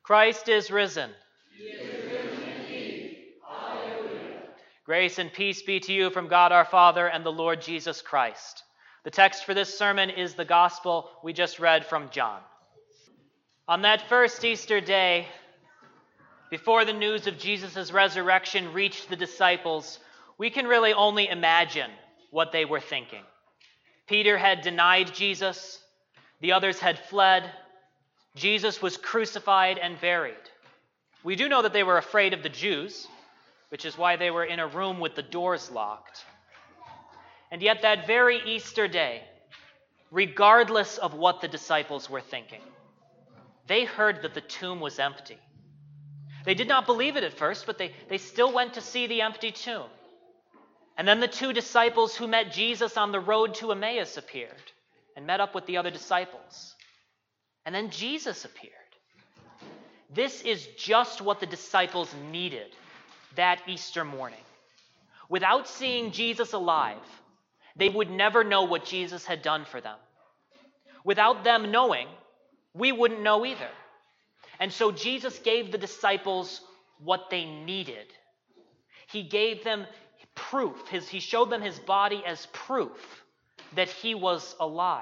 Christ is risen. He is risen indeed. Hallelujah. Grace and peace be to you from God our Father and the Lord Jesus Christ. The text for this sermon is the gospel we just read from John. On that first Easter day, before the news of Jesus' resurrection reached the disciples, we can really only imagine what they were thinking. Peter had denied Jesus. The others had fled. Jesus was crucified and buried. We do know that they were afraid of the Jews, which is why they were in a room with the doors locked. And yet that very Easter day, regardless of what the disciples were thinking, they heard that the tomb was empty. They did not believe it at first, but they still went to see the empty tomb. And then the two disciples who met Jesus on the road to Emmaus appeared and met up with the other disciples. And then Jesus appeared. This is just what the disciples needed that Easter morning. Without seeing Jesus alive, they would never know what Jesus had done for them. Without them knowing, we wouldn't know either. And so Jesus gave the disciples what they needed. He gave them proof. He showed them his body as proof that he was alive.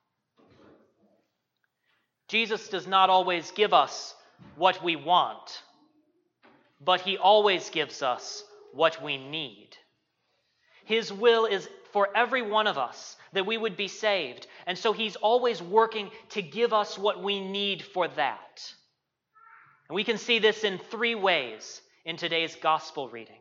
Jesus does not always give us what we want, but he always gives us what we need. His will is for every one of us that we would be saved, and so he's always working to give us what we need for that. And we can see this in three ways in today's gospel reading.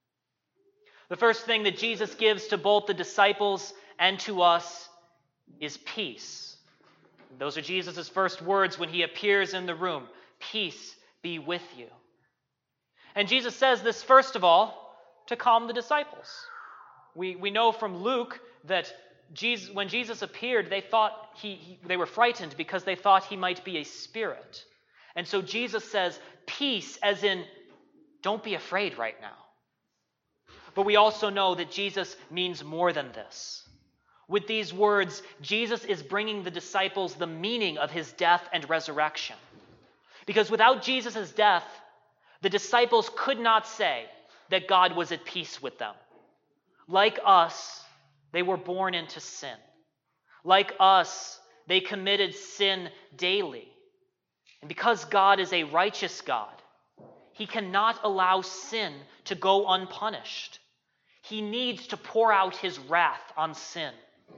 The first thing that Jesus gives to both the disciples and to us is peace. Those are Jesus' first words when he appears in the room. Peace be with you. And Jesus says this, first of all, to calm the disciples. We know from Luke that when Jesus appeared, they were frightened because they thought he might be a spirit. And so Jesus says, peace, as in, don't be afraid right now. But we also know that Jesus means more than this. With these words, Jesus is bringing the disciples the meaning of his death and resurrection. Because without Jesus' death, the disciples could not say that God was at peace with them. Like us, they were born into sin. Like us, they committed sin daily. And because God is a righteous God, he cannot allow sin to go unpunished. He needs to pour out his wrath on sin.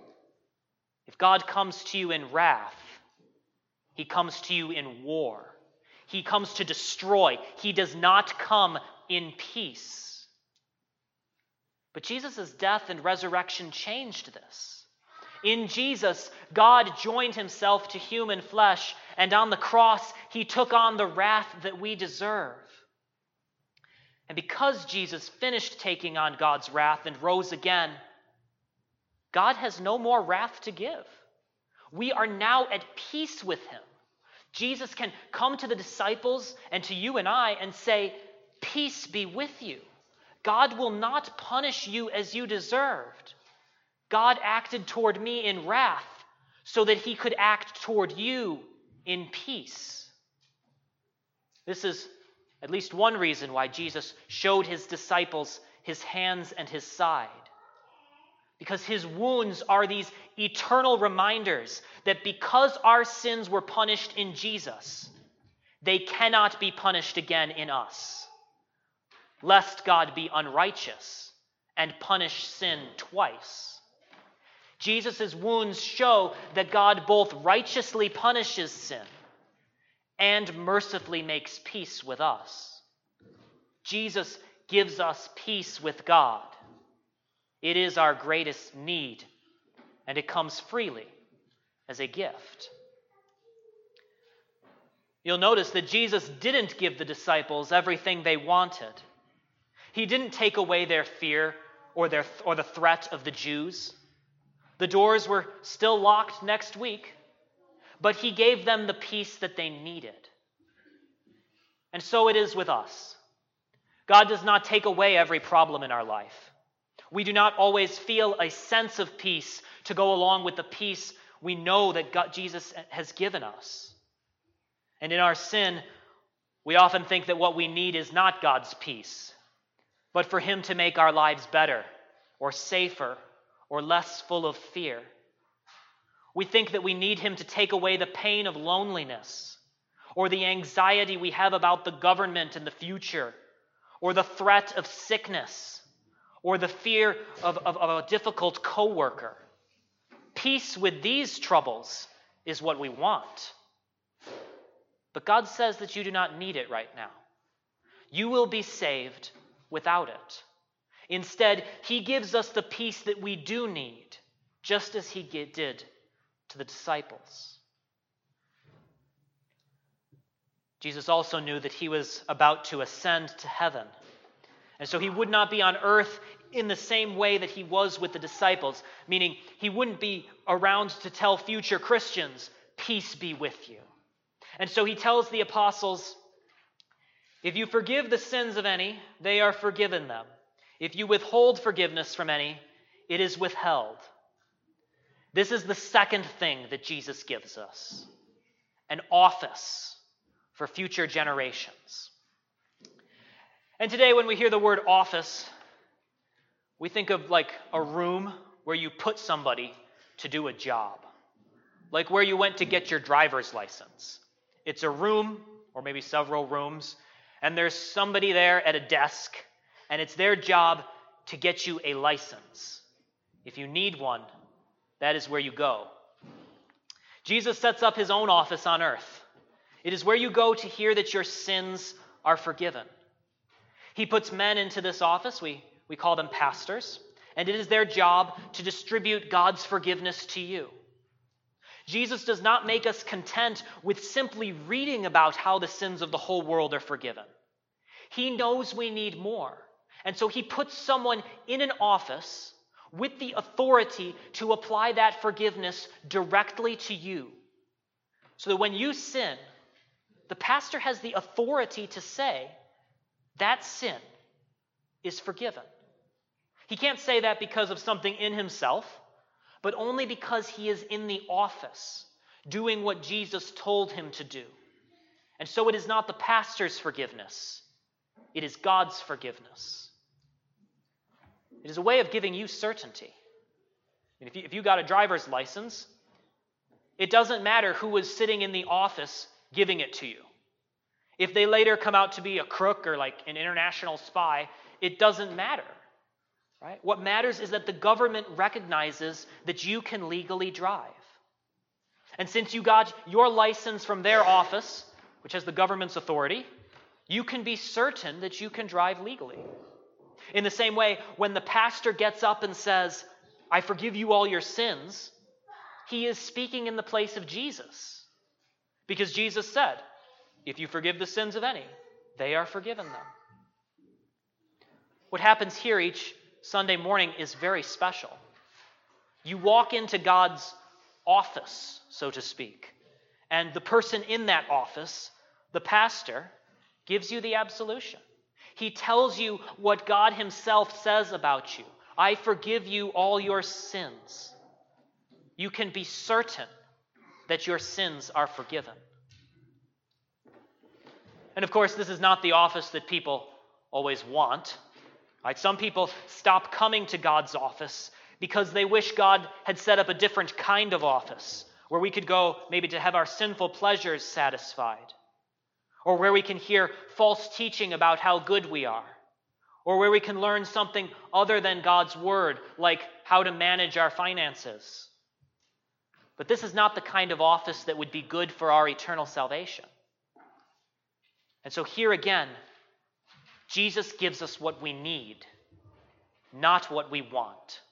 If God comes to you in wrath, he comes to you in war. He comes to destroy. He does not come in peace. But Jesus' death and resurrection changed this. In Jesus, God joined himself to human flesh, and on the cross, he took on the wrath that we deserve. And because Jesus finished taking on God's wrath and rose again, God has no more wrath to give. We are now at peace with him. Jesus can come to the disciples and to you and I and say, peace be with you. God will not punish you as you deserved. God acted toward me in wrath so that he could act toward you in peace. This is at least one reason why Jesus showed his disciples his hands and his side. Because his wounds are these eternal reminders that because our sins were punished in Jesus, they cannot be punished again in us, lest God be unrighteous and punish sin twice. Jesus' wounds show that God both righteously punishes sin and mercifully makes peace with us. Jesus gives us peace with God. It is our greatest need, and it comes freely as a gift. You'll notice that Jesus didn't give the disciples everything they wanted. He didn't take away their fear or the threat of the Jews. The doors were still locked next week, but he gave them the peace that they needed. And so it is with us. God does not take away every problem in our life. We do not always feel a sense of peace to go along with the peace we know that Jesus has given us. And in our sin, We often think that what we need is not God's peace, but for Him to make our lives better or safer or less full of fear. We think that we need Him to take away the pain of loneliness or the anxiety we have about the government and the future or the threat of sickness or the fear of a difficult coworker. Peace with these troubles is what we want. But God says that you do not need it right now. You will be saved without it. Instead, He gives us the peace that we do need, just as He did to the disciples. Jesus also knew that He was about to ascend to heaven. And so He would not be on earth in the same way that He was with the disciples, meaning He wouldn't be around to tell future Christians, "Peace be with you." And so He tells the apostles, "If you forgive the sins of any, they are forgiven them. If you withhold forgiveness from any, it is withheld." This is the second thing that Jesus gives us: an office for future generations. And today, when we hear the word office, we think of like a room where you put somebody to do a job, like where you went to get your driver's license. It's a room, or maybe several rooms, and there's somebody there at a desk, and it's their job to get you a license. If you need one, that is where you go. Jesus sets up His own office on earth. It is where you go to hear that your sins are forgiven. He puts men into this office, we call them pastors, and it is their job to distribute God's forgiveness to you. Jesus does not make us content with simply reading about how the sins of the whole world are forgiven. He knows we need more, and so He puts someone in an office with the authority to apply that forgiveness directly to you. So that when you sin, the pastor has the authority to say, that sin is forgiven. He can't say that because of something in himself, but only because he is in the office, doing what Jesus told him to do. And so it is not the pastor's forgiveness, it is God's forgiveness. It is a way of giving you certainty. If you got a driver's license, it doesn't matter who was sitting in the office giving it to you. If they later come out to be a crook or like an international spy, it doesn't matter. Right? What matters is that the government recognizes that you can legally drive. And since you got your license from their office, which has the government's authority, you can be certain that you can drive legally. In the same way, when the pastor gets up and says, "I forgive you all your sins," he is speaking in the place of Jesus. Because Jesus said, "If you forgive the sins of any, they are forgiven them." What happens here each Sunday morning is very special. You walk into God's office, so to speak, and the person in that office, the pastor, gives you the absolution. He tells you what God Himself says about you. "I forgive you all your sins." You can be certain that your sins are forgiven. And of course, this is not the office that people always want. Right? Some people stop coming to God's office because they wish God had set up a different kind of office where we could go maybe to have our sinful pleasures satisfied, or where we can hear false teaching about how good we are, or where we can learn something other than God's word, like how to manage our finances. But this is not the kind of office that would be good for our eternal salvation. And so here again, Jesus gives us what we need, not what we want.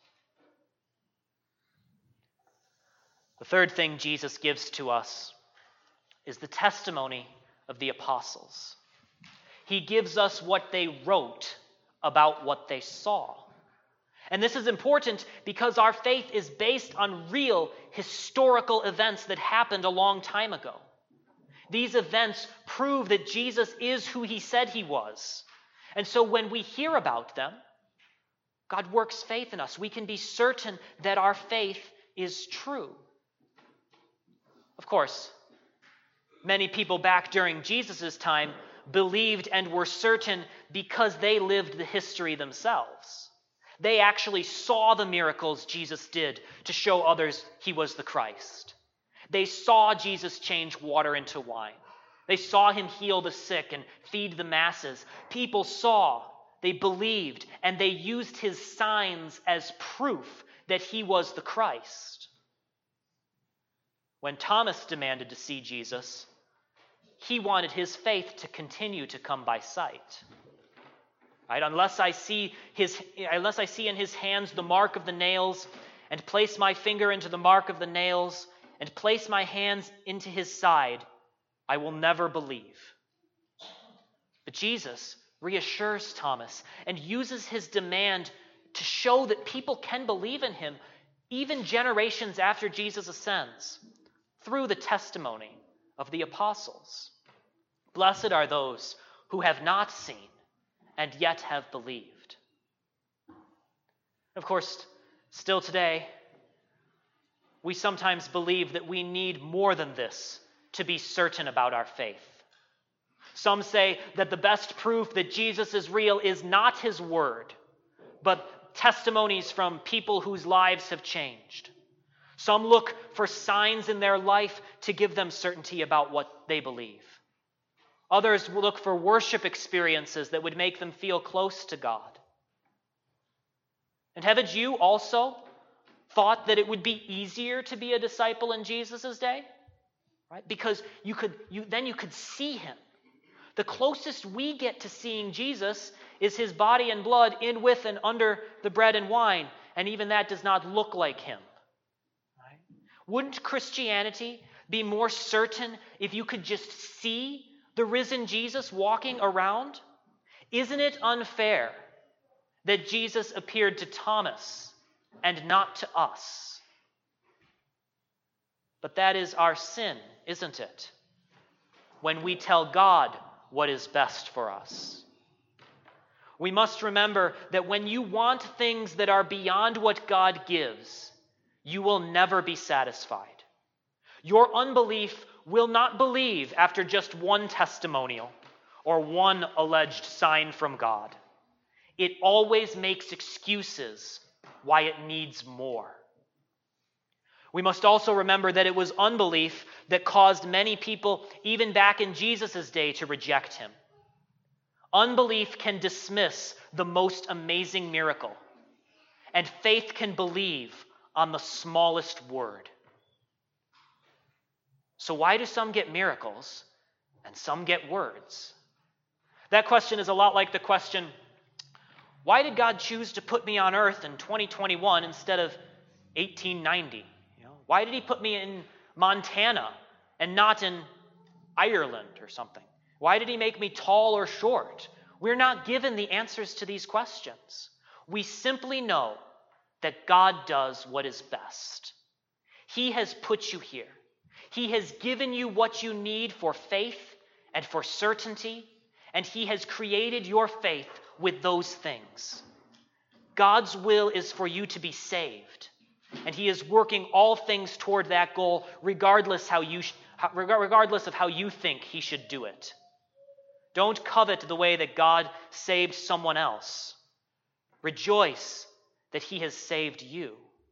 The third thing Jesus gives to us is the testimony of the apostles. He gives us what they wrote about what they saw. And this is important because our faith is based on real historical events that happened a long time ago. These events prove that Jesus is who He said He was. And so when we hear about them, God works faith in us. We can be certain that our faith is true. Of course, many people back during Jesus' time believed and were certain because they lived the history themselves. They actually saw the miracles Jesus did to show others he was the Christ. They saw Jesus change water into wine. They saw him heal the sick and feed the masses. People saw, they believed, and they used his signs as proof that he was the Christ. When Thomas demanded to see Jesus, he wanted his faith to continue to come by sight. Right? Unless I see in his hands the mark of the nails, and place my finger into the mark of the nails, and place my hands into his side, I will never believe. But Jesus reassures Thomas and uses his demand to show that people can believe in him even generations after Jesus ascends through the testimony of the apostles. Blessed are those who have not seen and yet have believed. Of course, still today, we sometimes believe that we need more than this to be certain about our faith. Some say that the best proof that Jesus is real is not his word, but testimonies from people whose lives have changed. Some look for signs in their life to give them certainty about what they believe. Others will look for worship experiences that would make them feel close to God. And haven't you also thought that it would be easier to be a disciple in Jesus' day? Right? Because you could see him. The closest we get to seeing Jesus is his body and blood in, with, and under the bread and wine, and even that does not look like him. Right? Wouldn't Christianity be more certain if you could just see the risen Jesus walking around? Isn't it unfair that Jesus appeared to Thomas and not to us? But that is our sin, isn't it? When we tell God what is best for us. We must remember that when you want things that are beyond what God gives, you will never be satisfied. Your unbelief will not believe after just one testimonial or one alleged sign from God. It always makes excuses why it needs more. We must also remember that it was unbelief that caused many people, even back in Jesus' day, to reject him. Unbelief can dismiss the most amazing miracle, and faith can believe on the smallest word. So why do some get miracles and some get words? That question is a lot like the question, why did God choose to put me on earth in 2021 instead of 1890? Why did he put me in Montana and not in Ireland or something? Why did he make me tall or short? We're not given the answers to these questions. We simply know that God does what is best. He has put you here. He has given you what you need for faith and for certainty, and he has created your faith with those things. God's will is for you to be saved. And he is working all things toward that goal, regardless of how you think he should do it. Don't covet the way that God saved someone else. Rejoice that he has saved you.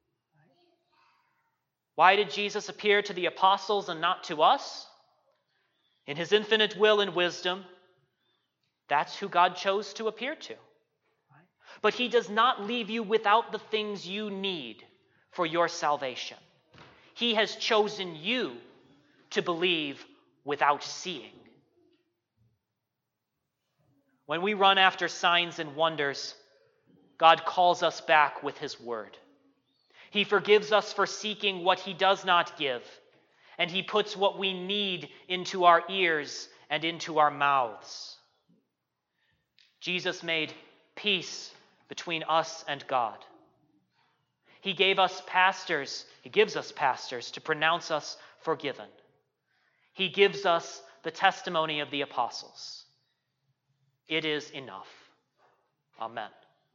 Why did Jesus appear to the apostles and not to us? In his infinite will and wisdom, that's who God chose to appear to. But he does not leave you without the things you need for your salvation. He has chosen you to believe without seeing. When we run after signs and wonders, God calls us back with his word. He forgives us for seeking what he does not give, and he puts what we need into our ears and into our mouths. Jesus made peace between us and God. He gives us pastors to pronounce us forgiven. He gives us the testimony of the apostles. It is enough. Amen.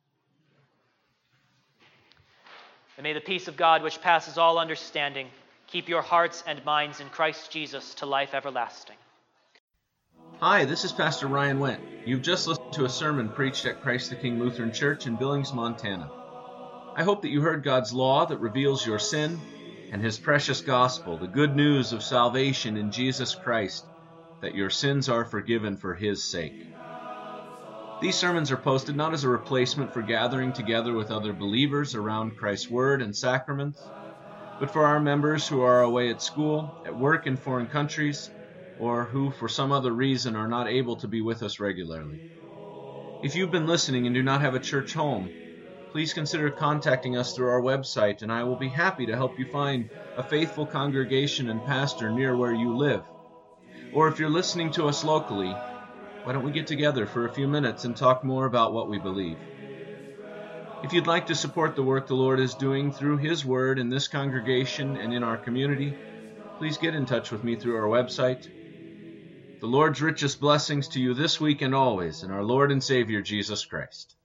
And may the peace of God, which passes all understanding, keep your hearts and minds in Christ Jesus to life everlasting. Hi, this is Pastor Ryan Wendt. You've just listened to a sermon preached at Christ the King Lutheran Church in Billings, Montana. I hope that you heard God's law that reveals your sin and His precious gospel, the good news of salvation in Jesus Christ, that your sins are forgiven for His sake. These sermons are posted not as a replacement for gathering together with other believers around Christ's Word and sacraments, but for our members who are away at school, at work in foreign countries, or who for some other reason are not able to be with us regularly. If you've been listening and do not have a church home, please consider contacting us through our website, and I will be happy to help you find a faithful congregation and pastor near where you live. Or if you're listening to us locally, why don't we get together for a few minutes and talk more about what we believe? If you'd like to support the work the Lord is doing through His Word in this congregation and in our community, please get in touch with me through our website. The Lord's richest blessings to you this week and always in our Lord and Savior Jesus Christ.